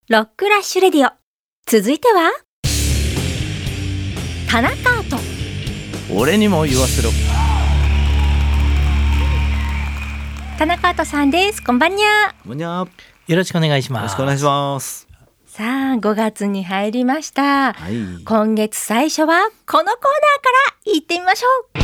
ロックラッシュレディオ。続いては田中アート。 俺にも言わせろ。 田中アートさんです。こんばんにゃ。 むにゃ。 よろしくお願いします。 よろしくお願いします。 さあ5月に入りました、 はい、 今月最初はこのコーナーから行ってみましょ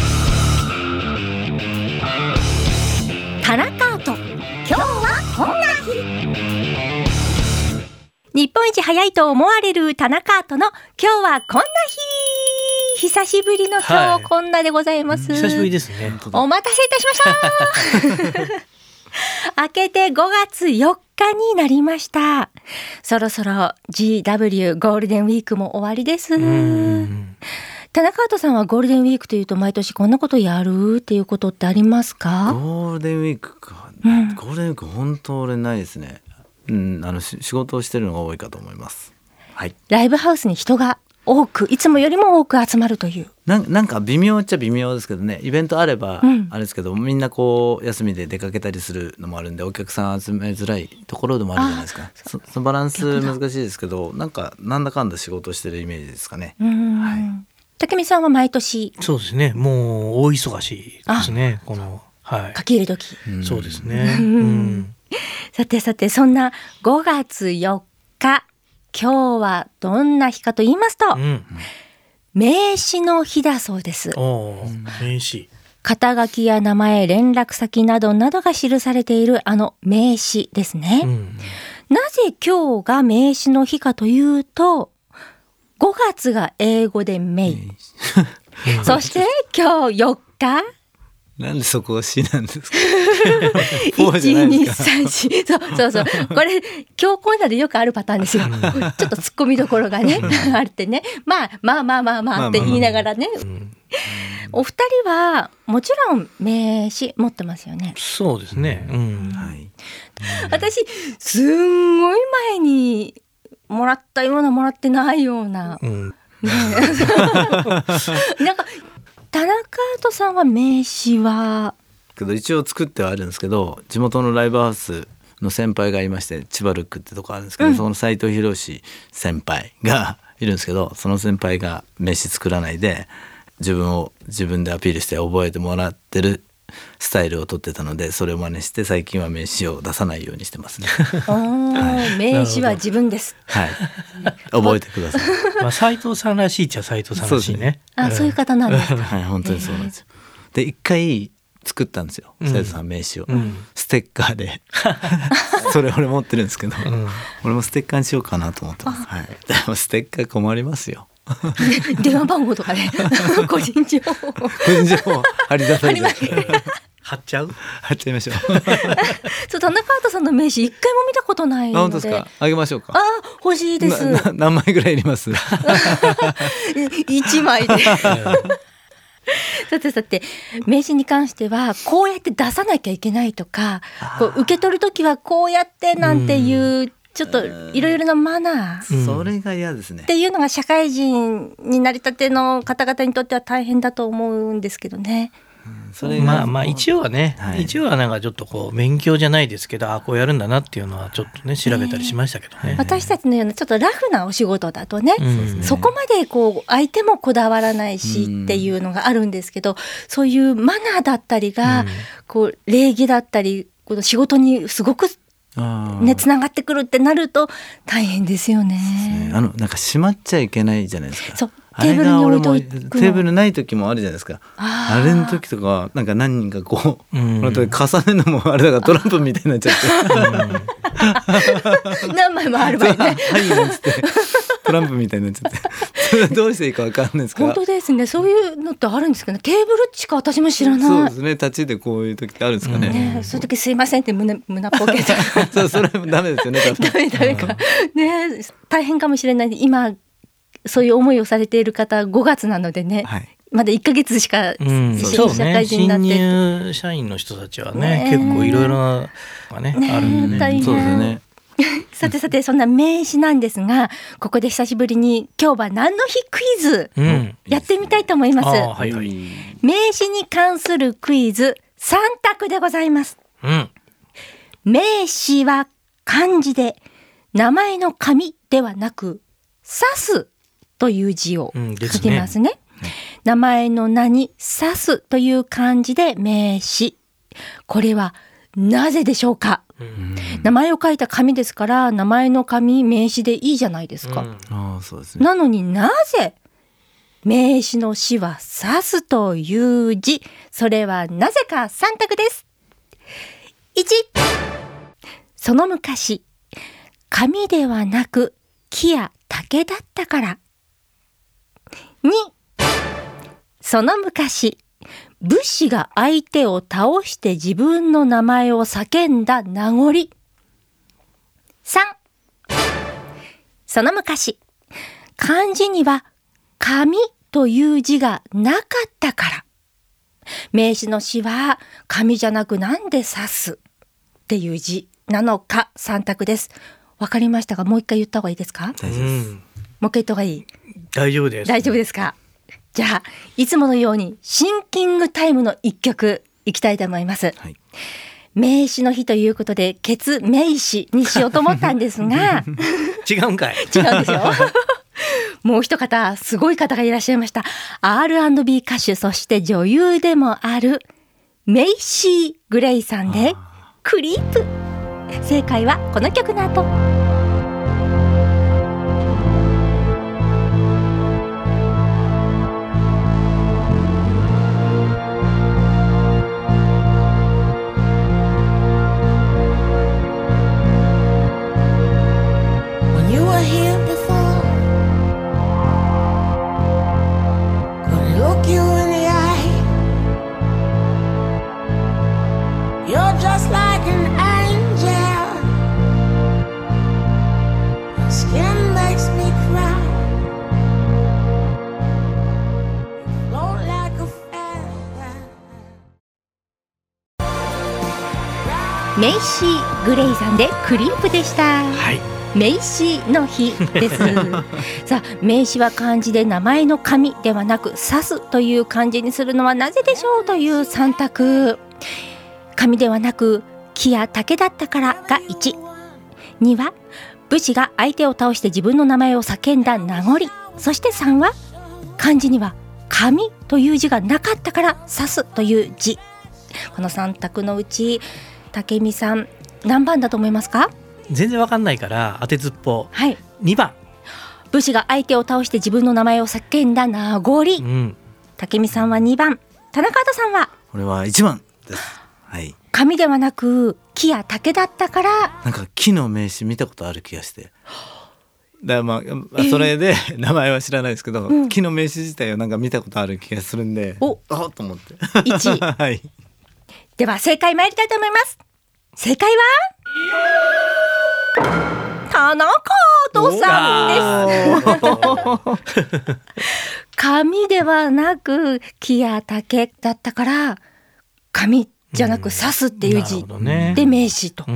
う。田中アート、今日はこんな日。日本一早いと思われる田中アートの今日はこんな日。久しぶりの今日こんなでございます、 久しぶりですね。 お待たせいたしました明けて5月4日になりました。そろそろ GW ゴールデンウィークも終わりです。田中アートさんはゴールデンウィークというと毎年こんなことやるっていうことってありますか？ ゴールデンウィークか、ゴールデンウィーク本当俺ないですね。仕事をしてるのが多いかと思います、はい、 ライブハウスに人が多く、いつもよりも多く集まるという。 なんか微妙っちゃ微妙ですけどね。イベントあればあれですけど、みんなこう休みで出かけたりするのもあるんで、お客さん集めづらいところでもあるじゃないですか。そのバランス難しいですけど、なんだかんだ仕事してるイメージですかね。はい、 竹見さんは毎年。 そうですね、もう大忙しですね、この、はい、 書き入れ時、 そうですね、 さてそんな5月4日、今日はどんな日かと言いますと、名刺の日だそうです。 名刺、 肩書きや名前、連絡先などなどが記されているあの名刺ですね、なぜ今日が名刺の日かというと、5月が英語でメイそして今日4日、 なんでそこが C なんですか 1,2,3,4 そうこれ今日こんなでよくあるパターンですよちょっと突っ込みどころがねあってね、まあって言いながらね、お二人はもちろん名刺持ってますよね。 そうですね、 私すんごい前にもらったようなもらってないような、なんか田中アートさんは名刺はけど一応作ってはあるんですけど、地元のライブハウスの先輩がいまして、千葉ルックってとこあるんですけど、その斉藤博先輩がいるんですけど、その先輩が名刺作らないで自分でアピールして覚えてもらってるスタイルを取ってたので、それを真似して最近は名刺を出さないようにしてますね。 名刺は自分です。 はい、覚えてください。 斉藤さんらしいっちゃ斉藤さんらしいね。 そういう方なんですか。 はい、本当にそうなんですよ。で一回作ったんですよ、斉藤さん名刺を、ステッカーでそれ俺持ってるんですけど、俺もステッカーにしようかなと思ってます。はい、でもステッカー困りますよ電話番号とかね個人情報貼り出されて貼っちゃいましょうそう、田中アートさんの名刺一回も見たことないので。 本当ですか？あげましょうか。 欲しいです。 何枚ぐらいいります 1枚でさて名刺に関してはこうやって出さなきゃいけないとか、こう受け取るときはこうやってなんていうちょっといろいろなマナー、 それが嫌ですねっていうのが社会人になりたての方々にとっては大変だと思うんですけどね。 それが一応はね、一応はなんかちょっとこう勉強じゃないですけど、こうやるんだなっていうのはちょっとね調べたりしましたけどね。 私たちのようなちょっとラフなお仕事だとね、そこまでこう相手もこだわらないしっていうのがあるんですけど、そういうマナーだったりが、こう礼儀だったり、この仕事にすごくつながってくるってなると大変ですよね。 なんかしまっちゃいけないじゃないですか。 そう、テーブルに置いとくの。 テーブルない時もあるじゃないですか。あれの時とかなんか何人かこう、重ねるのもあれだからトランプみたいになっちゃって何枚もある場合ねはいなんつってトランプみたいになっちゃってそれどうしていいか分かんないですか。 本当ですね。そういうのってあるんですかね。テーブルしか私も知らない。 そうですね、立ちでこういう時ってあるんですかね。 そういう時すいませんって胸ポケットそれもダメですよね。 ダメかね、大変かもしれない。今そういう思いをされている方、5月なのでね、まだ1ヶ月しか新社会人になって、 新入社員の人たちはね、結構いろいろなあるんでね。 そうですよね。 さてそんな名刺なんですが、ここで久しぶりに今日は何の日クイズやってみたいと思います。名刺に関するクイズ3択でございます。名刺は漢字で名前の紙ではなく指すという字を書きますね。名前の名に指すという漢字で名詞。これはなぜでしょうか。名前を書いた紙ですから、名前の紙名詞でいいじゃないですか。 そうですね。 なのになぜ名詞の詞は指すという字、それはなぜか3択です。1、その昔紙ではなく木や竹だったから。2、その昔武士が相手を倒して自分の名前を叫んだ名残。3、その昔漢字には紙という字がなかったから。名詞の詞は紙じゃなくなんで指すっていう字なのか3択です。わかりましたが、もう一回言った方がいいですか。 大丈夫です。 もう一回言った方がいい。 大丈夫です。 大丈夫ですか。じゃあいつものようにシンキングタイムの一曲いきたいと思います。 はい、 名詞の日ということでケツ名詞にしようと思ったんですが違うんかい。 違うんですよもう一方すごい方がいらっしゃいました。 R&B 歌手、そして女優でもあるメイシー・グレイさんでクリープ。正解はこの曲の後。メイシー・グレイさんでクリープでした。 はい、 名詞の日ですさあ、名詞は漢字で名前の紙ではなく指すという漢字にするのはなぜでしょうという3択。紙ではなく木や竹だったからが1。2は武士が相手を倒して自分の名前を叫んだ名残。そして3は漢字には紙という字がなかったから指すという字。この3択のうち武見さん何番だと思いますか。 全然わかんないから当てずっぽう。 はい、 2番。 武士が相手を倒して自分の名前を叫んだ名残。武見さんは2番。田中畑さんは。 これは1番です。はい、 紙ではなく木や竹だったから。 なんか木の名詞見たことある気がして、だまあそれで名前は知らないですけど、木の名詞自体をなんか見たことある気がするんで、と思って 1位はい、 では正解参りたいと思います。正解は田中畑さんです紙ではなく木や竹だったから紙じゃなく刺すっていう字で名詞と、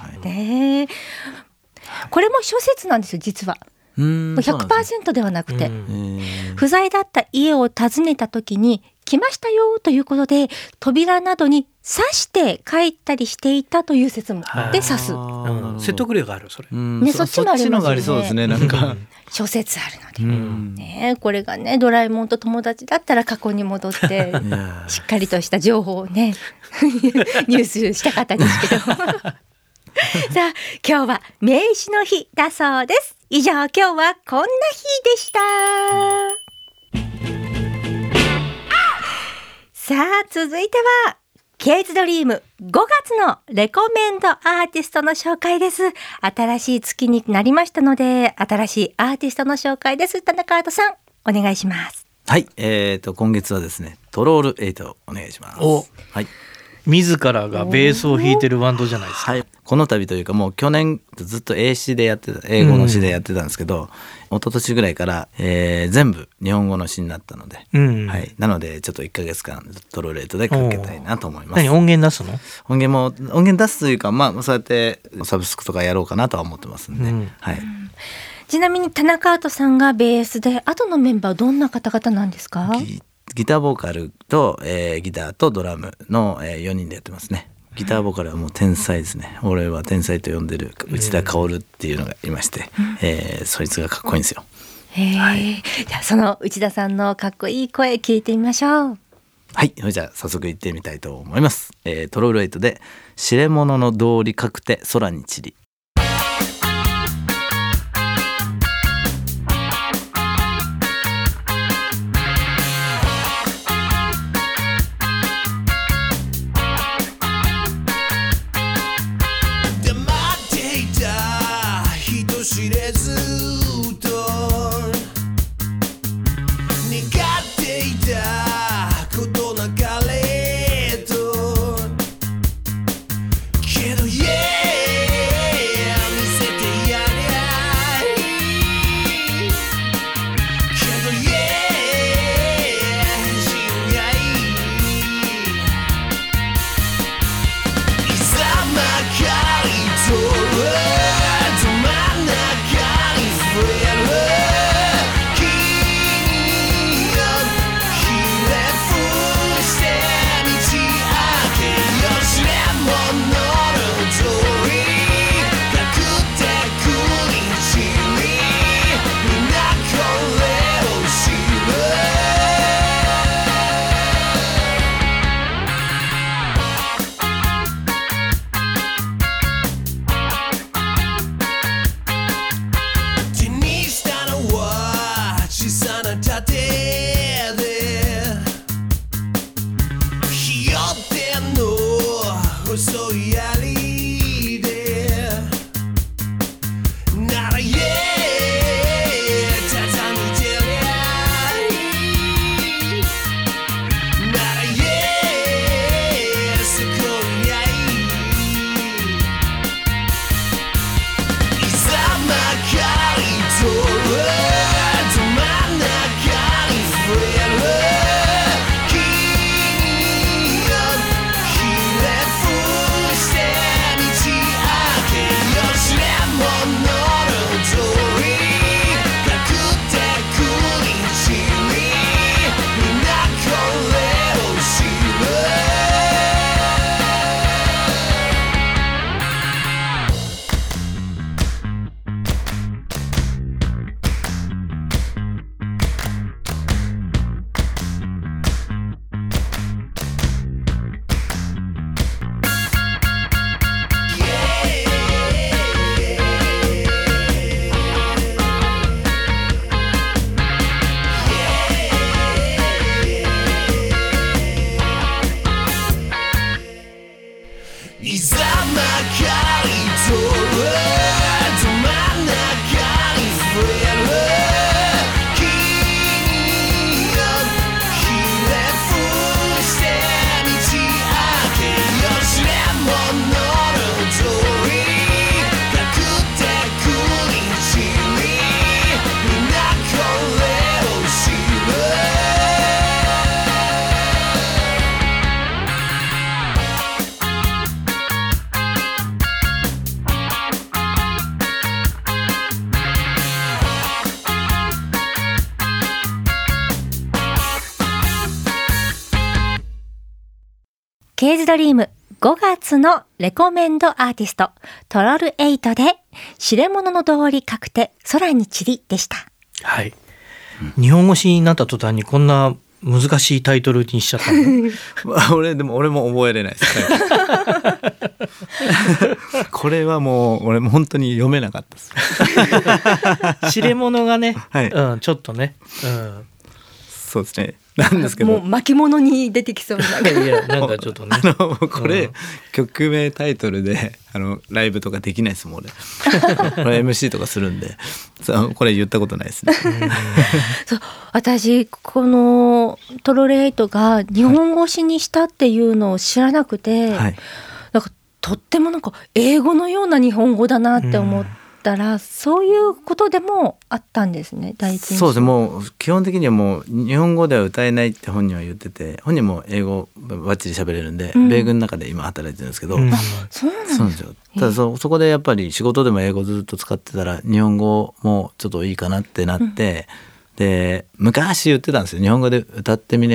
これも諸説なんですよ実は。100% ではなくて、不在だった家を訪ねた時に来ましたよということで扉などに刺して帰ったりしていたという説もで刺す、 説得力があるそれ、 ね、そっちもありますよね。 そっちのがありそうですね。なんか諸説あるので、ね、これがねドラえもんと友達だったら過去に戻ってしっかりとした情報をね入手したかったですけどさあ今日は名詞の日だそうです。以上、今日はこんな日でした。さあ続いてはケイズドリーム5月のレコメンドアーティストの紹介です。新しい月になりましたので新しいアーティストの紹介です。田中畑さんお願いします。 はい、今月はですねトロール8お願いします。はい、 自らがベースを弾いてるバンドじゃないですか。 はい、この度というかもう去年ずっと英語の詩でやってたんですけど、一昨年ぐらいから、全部日本語の詩になったので、はい、なのでちょっと1ヶ月間トロール8でかけたいなと思います。 何音源出すの？ 音源出すというか、そうやってサブスクとかやろうかなとは思ってますんで、はい。 ちなみに田中畑さんがベースで、あとのメンバーどんな方々なんですか？ ギターボーカルと、ギターとドラムの、4人でやってますね。 ギターボーカルはもう天才ですね。俺は天才と呼んでる内田薫っていうのがいまして、そいつがかっこいいんですよ。 はい、じゃあその内田さんのかっこいい声聞いてみましょう。 はい、それじゃあ早速行ってみたいと思います。トロール8で知れ物の道理かくて空に散り。 知れずと願っていたことなかれとけど Yeah 見せてやりゃいいけど Yeah 自由がいいいざまかりと細い槍でなら Yeah 畳みてりゃいいなら Yeah すごいやいいざまかりとど真ん中に触れるいざまかりとど真ん中に触れる君をひれ伏して道開けよ知れ物の通り隠ってく道にみんなこれを知るケーズドリーム5月のレコメンドアーティストトロル8で知れ物の通りかくて空に散りでした。 はい、日本語詞になった途端にこんな難しいタイトルにしちゃったの俺も覚えれないですこれはもう俺も本当に読めなかったです知れ物がね、 はい、 ちょっとね、 そうですねなんですけどもう巻物に出てきそうな。 いやなんかちょっとねこれ、曲名タイトルでライブとかできないですもん俺これ MC とかするんでこれ言ったことないですねそう私このトロレイトが日本語詞にしたっていうのを知らなくて、 はい、 なんかとってもなんか英語のような日本語だなって思ったら、そういうことでもあったんですね。第一印象。 そうですね、もう基本的にはもう日本語では歌えないって本人は言ってて、本人も英語バッチリ喋れるんで、米軍の中で今働いてるんですけど、 そうなんですよ。 ただそこでやっぱり仕事でも英語ずっと使ってたら日本語もちょっといいかなってなって、で昔言ってたんですよ、日本語で歌ってみなよって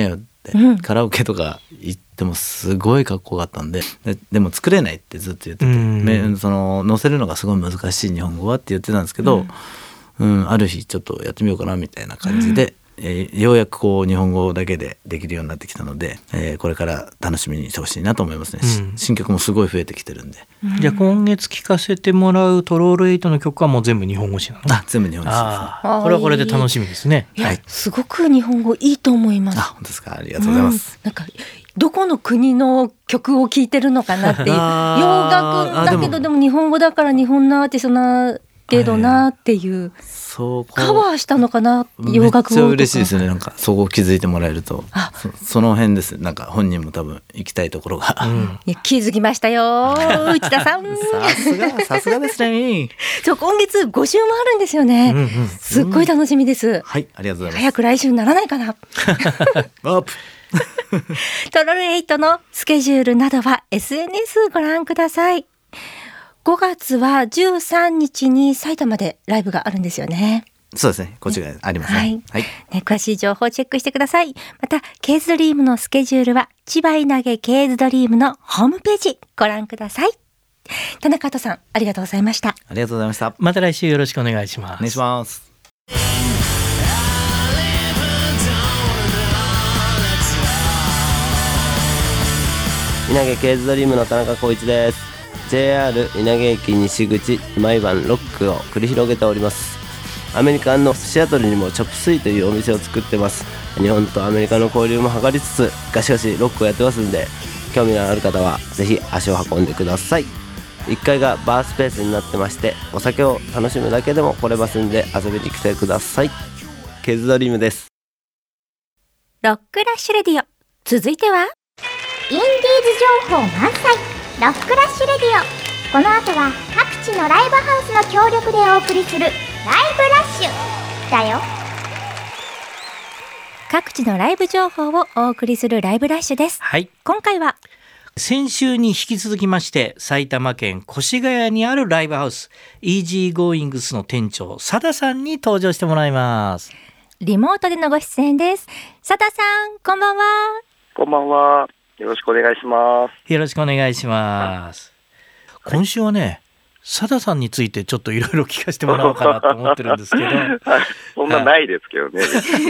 て、 うん、 カラオケとか行ってもすごいかっこよかったんで、でも作れないってずっと言ってて、その載せるのがすごい難しい日本語はって言ってたんですけど、ある日ちょっとやってみようかなみたいな感じで、ようやくこう日本語だけでできるようになってきたので、これから楽しみにしてほしいなと思いますね、新曲もすごい増えてきてるんで。 じゃあ今月聴かせてもらうトロール8の曲はもう全部日本語詞なの？ 全部日本語詞ですね。 これはこれで楽しみですね。 いや、すごく日本語いいと思います。 本当ですか？ありがとうございます。 なんかどこの国の曲を聴いてるのかなっていう、洋楽だけどでも日本語だから日本のアーティストなけどなっていう、カバーしたのかな、洋楽をとか。めっちゃ嬉しいですね。なんかそこ気づいてもらえると、その辺です。なんか本人も多分行きたいところが、 いや気づきましたよ内田さん。 さすがですね。 そう、今月5週もあるんですよね。すっごい楽しみです。 はい、ありがとうございます。 早く来週にならないかな。 アップトロル8のスケジュールなどは SNS ご覧ください。5月は13日に埼玉でライブがあるんですよね。 そうですね、こちらありますね。はい、 詳しい情報をチェックしてください。またケーズドリームのスケジュールは千葉稲毛ケーズドリームのホームページご覧ください。田中さん、ありがとうございました。 ありがとうございました。 また来週よろしくお願いします。 お願いします。 稲毛ケーズドリームの田中浩一です。 JR 稲毛駅西口毎晩ロックを繰り広げております。アメリカのシアトルにもチョップスイというお店を作ってます。日本とアメリカの交流も図りつつガシガシロックをやってますんで、興味のある方はぜひ足を運んでください。1階がバースペースになってまして、お酒を楽しむだけでも来れますんで遊びに来てください。ケーズドリームです。 ロックラッシュレディオ、続いてはインディーズ情報満載ロックラッシュレディオ。この後は各地のライブハウスの協力でお送りするライブラッシュだよ。 各地のライブ情報をお送りするライブラッシュです。 はい、 今回は先週に引き続きまして埼玉県越谷にあるライブハウスイージーゴーイングスの店長佐田さんに登場してもらいます。 リモートでのご出演です。佐田さん、こんばんは。 こんばんは。よろしくお願いします。 よろしくお願いします。今週はね、佐田さんについてちょっといろいろ聞かせてもらおうかなと思ってるんですけどそんなないですけどね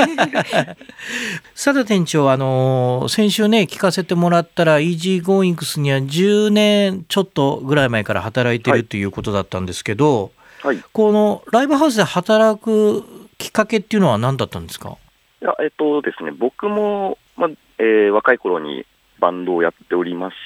佐田店長、先週ね聞かせてもらったらイージーゴーイングスには10年ちょっとぐらい前から働いてるということだったんですけど、 はい、 このライブハウスで働くきっかけっていうのは何だったんですか？ いや、ですね、僕も、若い頃にバンドをやっておりまして、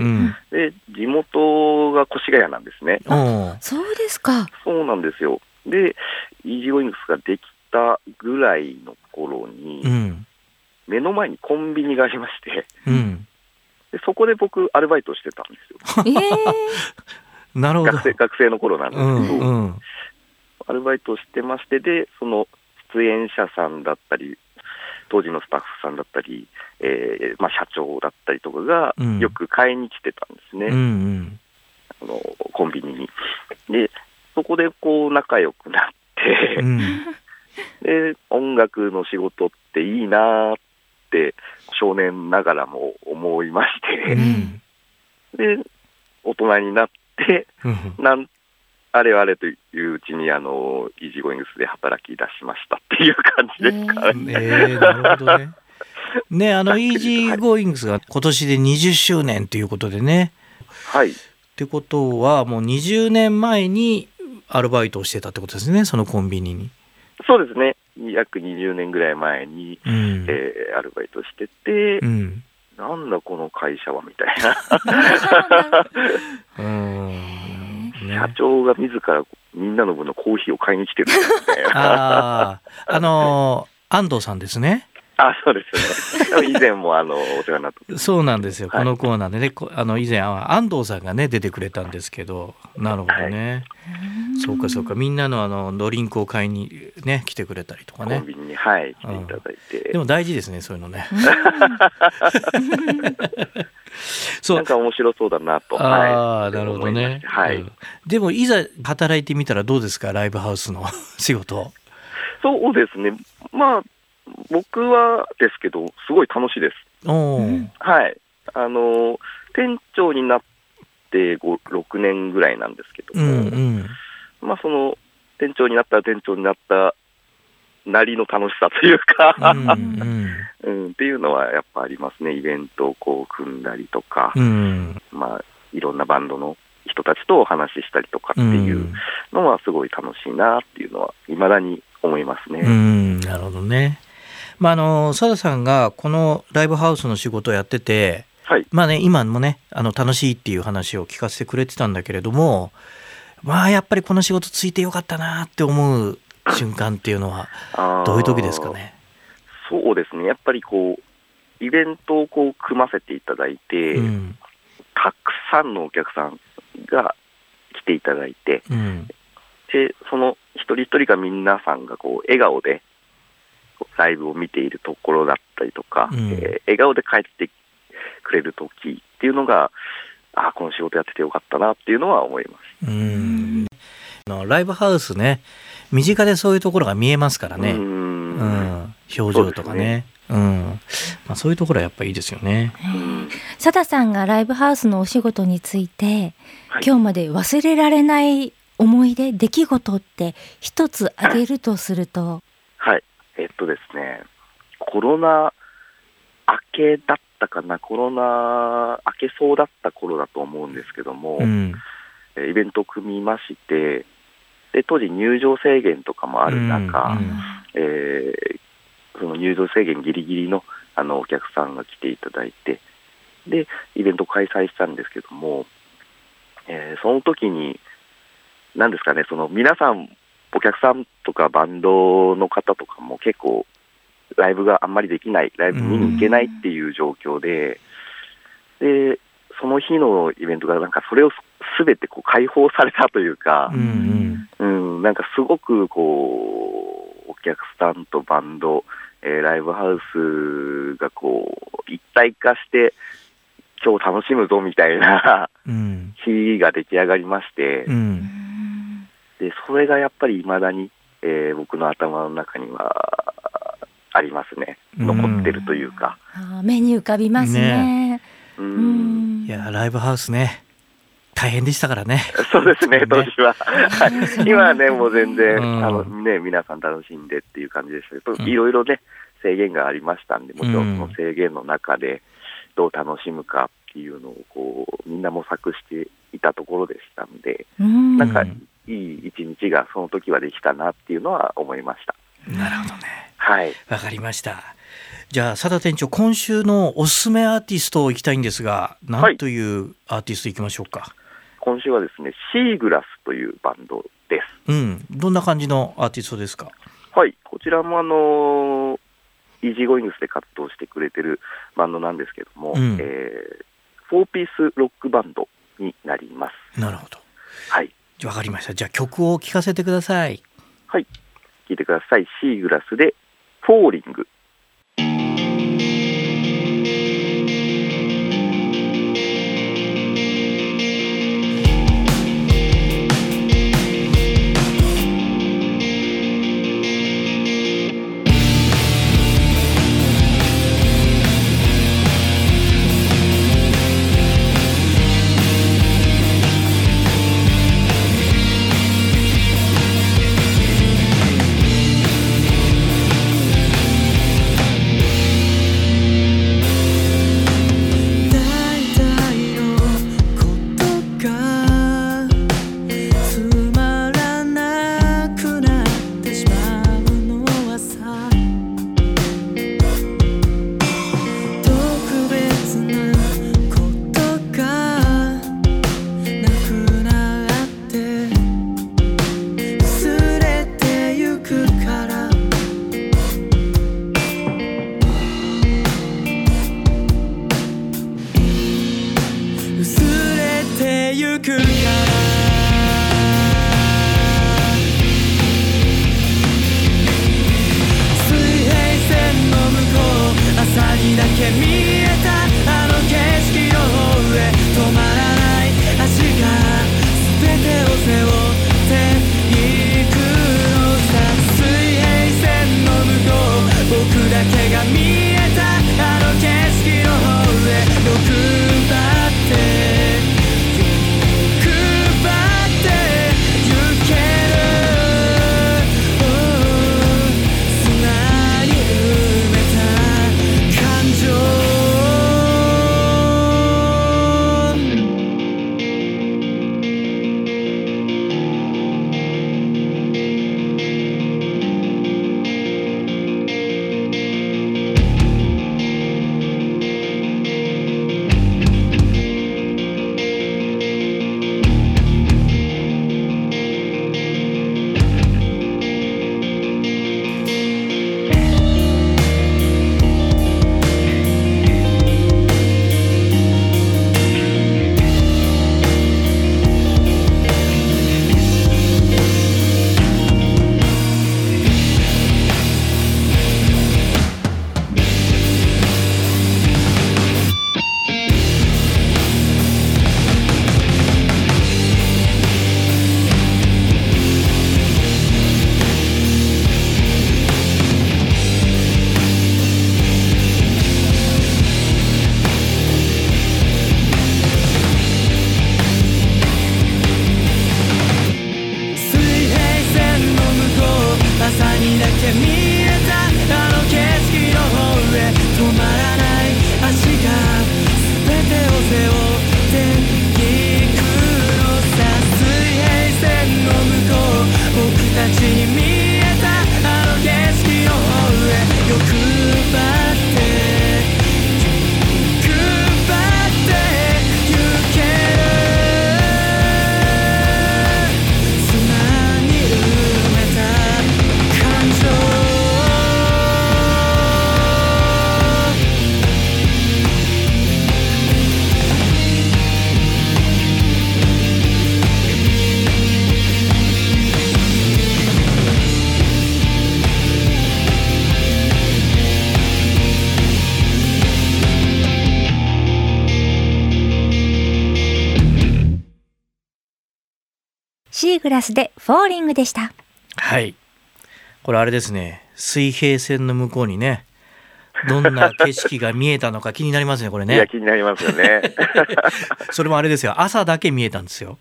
で地元が越谷なんですね。 そうですか。 そうなんですよ。でイージーゴーイングスができたぐらいの頃に、目の前にコンビニがありまして、でそこで僕アルバイトしてたんですよ。 なるほど。 学生の頃なんですけど、アルバイトしてまして、でその出演者さんだったり当時のスタッフさんだったり、社長だったりとかがよく買いに来てたんですね、コンビニに。でそこでこう仲良くなってで音楽の仕事っていいなって少年ながらも思いまして、で大人になってあれあれといううちにイージーゴーイングスで働き出しましたっていう感じですかね。 なるほどね。イージーゴーイングスが今年で20周年ということでね。 はい。 ってことはもう20年前にアルバイトをしてたってことですね、そのコンビニに。 そうですね。約20年ぐらい前に、アルバイトしてて、なんだこの会社はみたいな。社長が自らみんなの分のコーヒーを買いに来てるみたいな。 安藤さんですね。 そうですね。以前もお世話になったそうなんですよ、このコーナーでね、以前は安藤さんがね出てくれたんですけど、なるほどね、そうか、みんなのドリンクを買いにね来てくれたりとかね、 コンビニに来ていただいて、 でも大事ですね、そういうのねなんか面白そうだなと。 なるほどね。でもいざ働いてみたらどうですか、ライブハウスの仕事。 そうですね、 僕はですけど、すごい楽しいです。はい。店長になって6年ぐらいなんですけども、まあその店長になったなりの楽しさというか、っていうのはやっぱありますね。イベントをこう組んだりとか、まあいろんなバンドの人たちとお話ししたりとかっていうのはすごい楽しいなっていうのは未だに思いますね。 なるほどね。まあ佐田さんがこのライブハウスの仕事をやってて、はい、まあね今もね楽しいっていう話を聞かせてくれてたんだけれども、まあやっぱりこの仕事ついてよかったなって思う瞬間っていうのはどういう時ですかね。 そうですね。やっぱりこうイベントをこう組ませていただいて、たくさんのお客さんが来ていただいて、でその一人一人が皆さんがこう笑顔でライブを見ているところだったりとか、笑顔で帰ってくれる時っていうのが、この仕事やっててよかったなっていうのは思います。 ライブハウスね、身近でそういうところが見えますからね。表情とかね。そういうところはやっぱりいいですよね。 佐田さんがライブハウスのお仕事について、今日まで忘れられない思い出、出来事って一つ挙げるとすると。 はい。ですね、コロナ明けだったかな、コロナ明けそうだった頃だと思うんですけども、イベントを組みまして、で当時入場制限とかもある中、その入場制限ギリギリのお客さんが来ていただいて、でイベントを開催したんですけども、その時に何ですかね、その皆さんお客さんとかバンドの方とかも結構ライブがあんまりできない、ライブ見に行けないっていう状況で、でその日のイベントがなんかそれを全てこう解放されたというか、なんかすごくこうお客さんとバンド、ライブハウスがこう一体化して今日楽しむぞみたいな日が出来上がりまして、でそれがやっぱり未だに、僕の頭の中にはありますね。残ってるというか、 目に浮かびますね。 いやライブハウスね大変でしたからね。 そうですね、当時は。今はねもう全然、皆さん楽しんでっていう感じでしたけど、いろいろね制限がありましたんで、もちろんその制限の中でどう楽しむかっていうのをこうみんな模索していたところでしたんで、なんかいい一日がその時はできたなっていうのは思いました。 なるほどね。 はい。 わかりました。じゃあ佐田店長、今週のおすすめアーティストをいきたいんですが、何というアーティストいきましょうか。 今週はですね、シーグラスというバンドです。 どんな感じのアーティストですか。 はい、こちらもイージーゴイングスで活動してくれてるバンドなんですけども、4ピースロックバンドになります。 なるほど。 はい。 わかりました。じゃあ曲を聴かせてください。 はい、聴いてください。シーグラスでフォーリング。 で見えたあの景色の方へ止まらない足が全てを背負っていくのさ水平線の向こう僕たちに見えたあの景色の方へ欲張ってシーグラスでフォーリングでした。 はい、これあれですね、水平線の向こうにねどんな景色が見えたのか気になりますねこれね。 いや気になりますよねそれもあれですよ、朝だけ見えたんですよ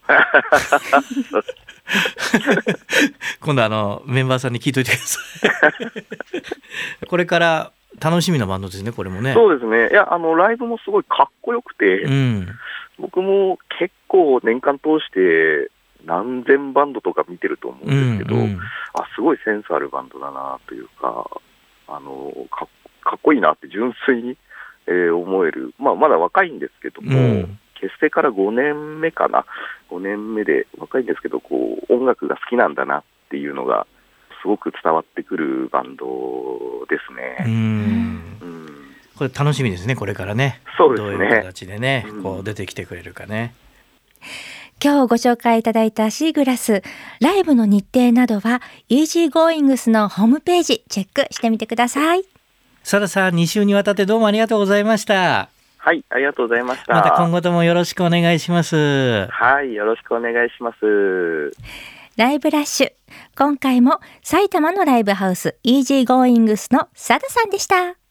今度メンバーさんに聞いといてくださいこれから楽しみなバンドですねこれもね。 そうですね。いやライブもすごいかっこよくて、 うん、 僕も結構年間通して何千バンドとか見てると思うんですけど、すごいセンスあるバンドだなというか、かっこいいなって純粋に、思える、まだ若いんですけども、結成から5年目かな、5年目で若いんですけど、こう音楽が好きなんだなっていうのがすごく伝わってくるバンドですね。 これ楽しみですねこれからね。 そうですね。 どういう形でね、こう出てきてくれるかね。 今日ご紹介いただいたシーグラス、ライブの日程などはイージーゴーイングスのホームページチェックしてみてください。 サラさん、2週にわたってどうもありがとうございました。 はい、ありがとうございました。 また今後ともよろしくお願いします。 はい、よろしくお願いします。 ライブラッシュ、今回も埼玉のライブハウスイージーゴーイングスのサダさんでした。